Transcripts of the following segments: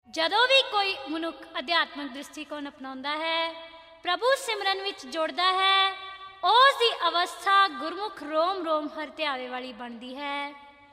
ਜਦੋਂ ਵੀ ਕੋਈ ਮਨੁੱਖ ਅਧਿਆਤਮਿਕ ਦ੍ਰਿਸ਼ਟੀਕੋਣ ਅਪਣਾਉਂਦਾ ਹੈ, ਪ੍ਰਭੂ ਸਿਮਰਨ ਵਿੱਚ ਜੁੜਦਾ ਹੈ, ਉਸ ਦੀ ਅਵਸਥਾ ਗੁਰਮੁਖ ਰੋਮ ਰੋਮ ਹਰਤਿਆਵੇ ਵਾਲੀ ਬਣਦੀ ਹੈ।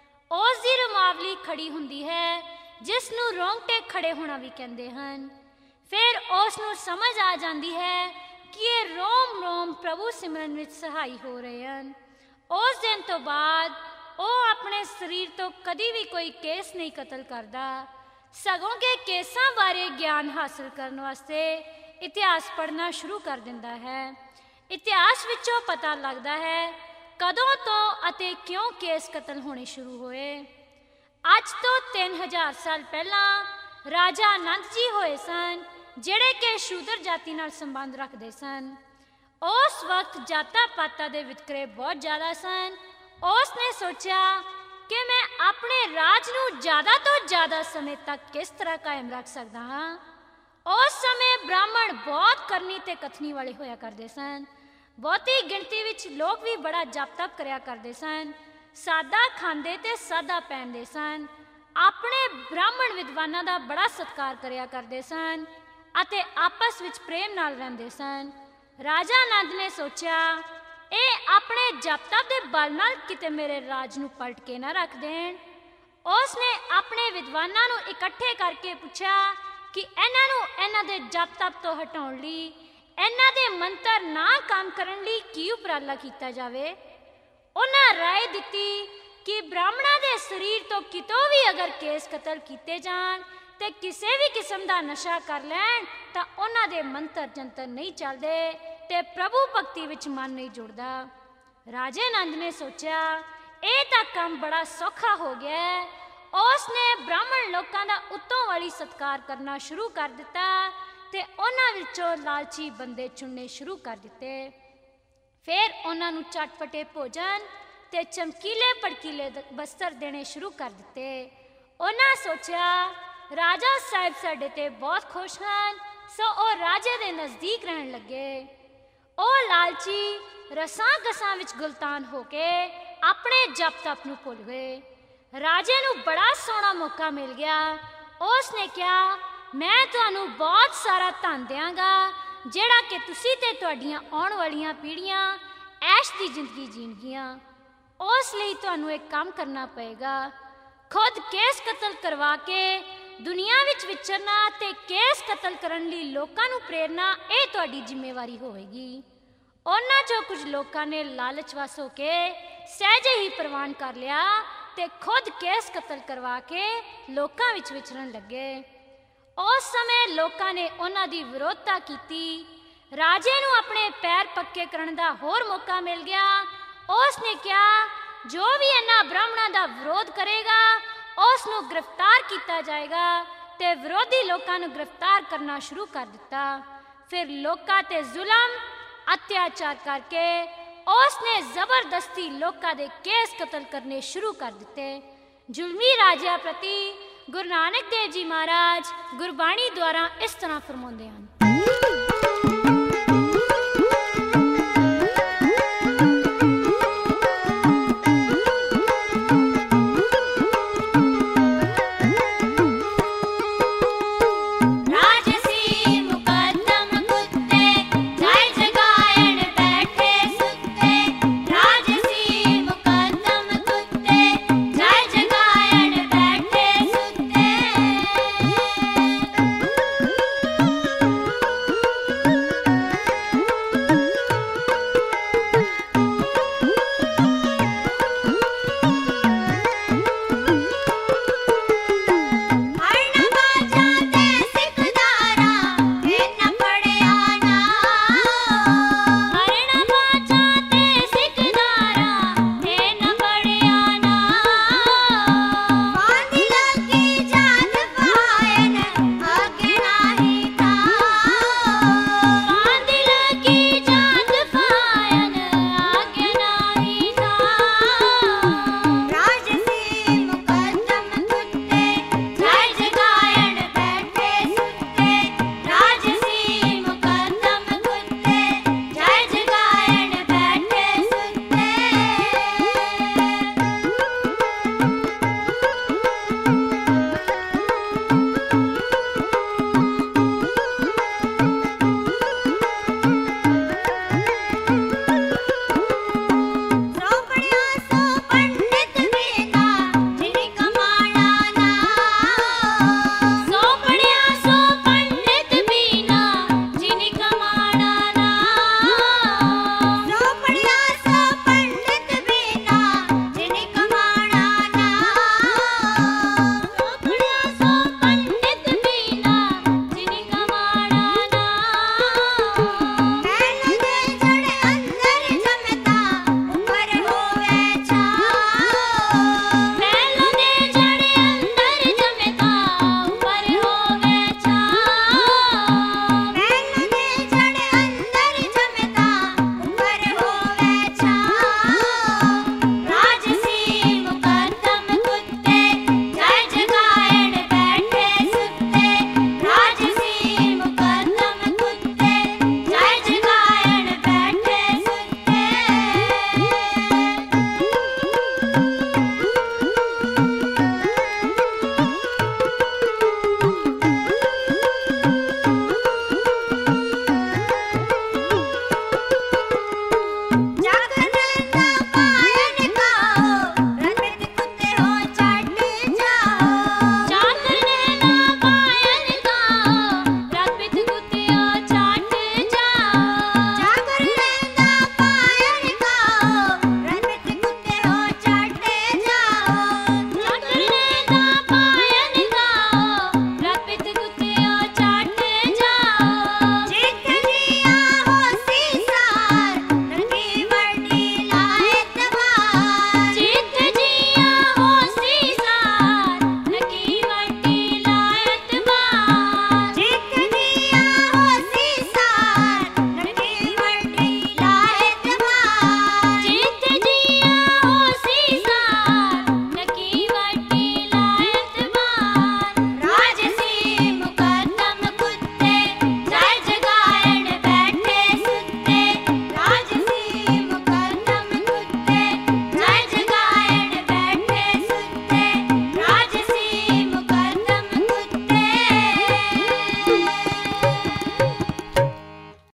ਉਸ ਦੀ ਰੁਮਾਵਲੀ ਖੜੀ ਹੁੰਦੀ ਹੈ, ਜਿਸ ਨੂੰ ਰੋਂਗਟੇ ਖੜੇ ਹੋਣਾ ਵੀ ਕਹਿੰਦੇ ਹਨ। ਫਿਰ ਉਸ ਨੂੰ ਸਮਝ ਆ ਜਾਂਦੀ ਹੈ ਕਿ ਇਹ ਰੋਮ ਰੋਮ ਪ੍ਰਭੂ ਸਿਮਰਨ ਵਿੱਚ ਸਹਾਈ ਹੋ ਰਹੇ ਹਨ। ਉਸ ਦਿਨ ਤੋਂ ਬਾਅਦ ਉਹ ਆਪਣੇ ਸਰੀਰ ਤੋਂ ਕਦੀ ਵੀ ਕੋਈ ਕੇਸ ਨਹੀਂ ਕਤਲ ਕਰਦਾ, ਸਗੋਂ ਕਿ ਕੇਸਾਂ ਬਾਰੇ ਗਿਆਨ ਹਾਸਲ ਕਰਨ ਵਾਸਤੇ ਇਤਿਹਾਸ ਪੜ੍ਹਨਾ ਸ਼ੁਰੂ ਕਰ ਦਿੰਦਾ ਹੈ। ਇਤਿਹਾਸ ਵਿੱਚੋਂ ਪਤਾ ਲੱਗਦਾ ਹੈ ਕਦੋਂ ਤੋਂ ਅਤੇ ਕਿਉਂ ਕੇਸ ਕਤਲ ਹੋਣੇ ਸ਼ੁਰੂ ਹੋਏ। ਅੱਜ ਤੋਂ 3000 ਸਾਲ ਪਹਿਲਾਂ ਰਾਜਾ ਆਨੰਦ ਜੀ ਹੋਏ ਸਨ, ਜਿਹੜੇ ਕਿ ਸ਼ੂਦਰ ਜਾਤੀ ਨਾਲ ਸੰਬੰਧ ਰੱਖਦੇ ਸਨ। ਉਸ ਵਕਤ ਜਾਤਾਂ ਪਾਤਾਂ ਦੇ ਵਿਤਕਰੇ ਬਹੁਤ ਜ਼ਿਆਦਾ ਸਨ। ਉਸ ਨੇ ਸੋਚਿਆ ਕਿ ਮੈਂ ਆਪਣੇ ਰਾਜ ਨੂੰ ਜ਼ਿਆਦਾ ਤੋਂ ਜ਼ਿਆਦਾ ਸਮੇਂ ਤੱਕ ਕਿਸ ਤਰ੍ਹਾਂ ਕਾਇਮ ਰੱਖ ਸਕਦਾ ਹਾਂ। ਉਸ ਸਮੇਂ ਬ੍ਰਾਹਮਣ ਬਹੁਤ ਕਰਨੀ ਤੇ ਕਥਨੀ ਵਾਲੇ ਹੋਇਆ ਕਰਦੇ ਸਨ। ਬਹੁਤੀ ਗਿਣਤੀ ਵਿੱਚ ਲੋਕ ਵੀ ਬੜਾ ਜਪ ਤਪ ਕਰਿਆ ਕਰਦੇ ਸਨ, ਸਾਦਾ ਖਾਂਦੇ ਤੇ ਸਾਦਾ ਪਹਿਨਦੇ ਸਨ, ਆਪਣੇ ਬ੍ਰਾਹਮਣ ਵਿਦਵਾਨਾਂ ਦਾ ਬੜਾ ਸਤਿਕਾਰ ਕਰਿਆ ਕਰਦੇ ਸਨ ਅਤੇ ਆਪਸ ਵਿੱਚ ਪ੍ਰੇਮ ਨਾਲ ਰਹਿੰਦੇ ਸਨ। ਰਾਜਾ ਆਨੰਦ ਨੇ ਸੋਚਿਆ, ਇਹ ਆਪਣੇ ਜਪ ਤਪ ਦੇ ਬਲ ਨਾਲ ਕਿਤੇ ਮੇਰੇ ਰਾਜ ਨੂੰ ਪਲਟ ਕੇ ਨਾ ਰੱਖ ਦੇਣ। ਉਸ ਨੇ ਆਪਣੇ ਵਿਦਵਾਨਾਂ ਨੂੰ ਇਕੱਠੇ ਕਰਕੇ ਪੁੱਛਿਆ ਕਿ ਇਹਨਾਂ ਨੂੰ ਇਹਨਾਂ ਦੇ ਜਪ ਤਪ ਤੋਂ ਹਟਾਉਣ ਲਈ, ਇਹਨਾਂ ਦੇ ਮੰਤਰ ਨਾ ਕੰਮ ਕਰਨ ਲਈ ਕੀ ਉਪਰਾਲਾ ਕੀਤਾ ਜਾਵੇ। ਉਹਨਾਂ ਰਾਏ ਦਿੱਤੀ ਕਿ ਬ੍ਰਾਹਮਣਾਂ ਦੇ ਸਰੀਰ ਤੋਂ ਕਿਤੋਂ ਵੀ ਅਗਰ ਕੇਸ ਕਤਲ ਕੀਤੇ ਜਾਣ ਤੇ ਕਿਸੇ ਵੀ ਕਿਸਮ ਦਾ ਨਸ਼ਾ ਕਰ ਲੈਣ ਤਾਂ ਉਹਨਾਂ ਦੇ ਮੰਤਰ ਜੰਤਰ ਨਹੀਂ ਚੱਲਦੇ ਤੇ ਪ੍ਰਭੂ ਭਗਤੀ ਵਿੱਚ ਮਨ ਨਹੀਂ ਜੁੜਦਾ। ਰਾਜੇ ਆਨੰਦ ਨੇ ਸੋਚਿਆ, ਇਹ ਤਾਂ ਕੰਮ ਬੜਾ ਸੌਖਾ ਹੋ ਗਿਆ ਹੈ। ਉਸ ਨੇ ਬ੍ਰਾਹਮਣ ਲੋਕਾਂ ਦਾ ਉੱਤੋਂ ਵਾਲੀ ਸਤਿਕਾਰ ਕਰਨਾ ਸ਼ੁਰੂ ਕਰ ਦਿੱਤਾ ਤੇ ਉਹਨਾਂ ਵਿੱਚੋਂ ਲਾਲਚੀ ਬੰਦੇ ਚੁਣਨੇ ਸ਼ੁਰੂ ਕਰ ਦਿੱਤੇ। ਫਿਰ ਉਹਨਾਂ ਨੂੰ ਚਟਪਟੇ ਭੋਜਨ ਤੇ ਚਮਕੀਲੇ ਭੜਕੀਲੇ ਬਸਤਰ ਦੇਣੇ ਸ਼ੁਰੂ ਕਰ ਦਿੱਤੇ। ਉਹਨਾਂ ਸੋਚਿਆ, ਰਾਜਾ ਸਾਹਿਬ ਸਾਡੇ ਤੇ ਬਹੁਤ ਖੁਸ਼ ਹਨ, ਸੋ ਉਹ ਰਾਜੇ ਦੇ ਨਜ਼ਦੀਕ ਰਹਿਣ ਲੱਗੇ। ਉਹ ਲਾਲਚੀ ਰਸਾਂ ਕਸਾਂ ਵਿੱਚ ਗੁਲਤਾਨ ਹੋ ਕੇ ਆਪਣੇ ਜਪ ਤਪ ਨੂੰ ਭੁੱਲ ਗਏ। ਰਾਜੇ ਨੂੰ ਬੜਾ ਸੋਹਣਾ ਮੌਕਾ ਮਿਲ ਗਿਆ। ਉਸ ਨੇ ਕਿਹਾ, ਮੈਂ ਤੁਹਾਨੂੰ ਬਹੁਤ ਸਾਰਾ ਧਨ ਦਿਆਂਗਾ, ਜਿਹੜਾ ਕਿ ਤੁਸੀਂ ਤੇ ਤੁਹਾਡੀਆਂ ਆਉਣ ਵਾਲੀਆਂ ਪੀੜ੍ਹੀਆਂ ਐਸ਼ ਦੀ ਜ਼ਿੰਦਗੀ ਜੀਣਗੀਆਂ। ਉਸ ਲਈ ਤੁਹਾਨੂੰ ਇੱਕ ਕੰਮ ਕਰਨਾ ਪਏਗਾ, ਖੁਦ ਕੇਸ ਕਤਲ ਕਰਵਾ ਕੇ ਦੁਨੀਆ ਵਿੱਚ ਵਿਚਰਨਾ ਤੇ ਕੇਸ ਕਤਲ ਕਰਨ ਲਈ ਲੋਕਾਂ ਨੂੰ ਪ੍ਰੇਰਨਾ, ਇਹ ਤੁਹਾਡੀ ਜ਼ਿੰਮੇਵਾਰੀ ਹੋਵੇਗੀ। ਉਹਨਾਂ 'ਚੋਂ ਕੁਝ ਲੋਕਾਂ ਨੇ ਲਾਲਚ ਵਸ ਹੋ ਕੇ ਸਹਿਜੇ ਹੀ ਪ੍ਰਵਾਨ ਕਰ ਲਿਆ ਤੇ ਖੁਦ ਕੇਸ ਕਤਲ ਕਰਵਾ ਕੇ ਲੋਕਾਂ ਵਿੱਚ ਵਿਚਰਨ ਲੱਗੇ। ਉਸ ਸਮੇਂ ਲੋਕਾਂ ਨੇ ਉਹਨਾਂ ਦੀ ਵਿਰੋਧਤਾ ਕੀਤੀ। ਰਾਜੇ ਨੂੰ ਆਪਣੇ ਪੈਰ ਪੱਕੇ ਕਰਨ ਦਾ ਹੋਰ ਮੌਕਾ ਮਿਲ ਗਿਆ। ਉਸ ਨੇ ਕਿਹਾ, ਜੋ ਵੀ ਇਹਨਾਂ ਬ੍ਰਾਹਮਣਾਂ ਦਾ ਵਿਰੋਧ ਕਰੇਗਾ ਉਸ ਨੂੰ ਗ੍ਰਿਫਤਾਰ ਕੀਤਾ ਜਾਏਗਾ ਤੇ ਵਿਰੋਧੀ ਲੋਕਾਂ ਨੂੰ ਗ੍ਰਿਫਤਾਰ ਕਰਨਾ ਸ਼ੁਰੂ ਕਰ ਦਿੱਤਾ। ਫਿਰ ਲੋਕਾਂ ਤੇ ਜ਼ੁਲਮ ਅਤਿਆਚਾਰ ਕਰਕੇ ਉਸ ਨੇ ਜ਼ਬਰਦਸਤੀ ਲੋਕਾਂ ਦੇ ਕੇਸ ਕਤਲ ਕਰਨੇ ਸ਼ੁਰੂ ਕਰ ਦਿੱਤੇ। ਜ਼ੁਲਮੀ ਰਾਜਿਆਂ ਪ੍ਰਤੀ ਗੁਰੂ ਨਾਨਕ ਦੇਵ ਜੀ ਮਹਾਰਾਜ ਗੁਰਬਾਣੀ ਦੁਆਰਾ ਇਸ ਤਰ੍ਹਾਂ ਫਰਮਾਉਂਦੇ ਹਨ।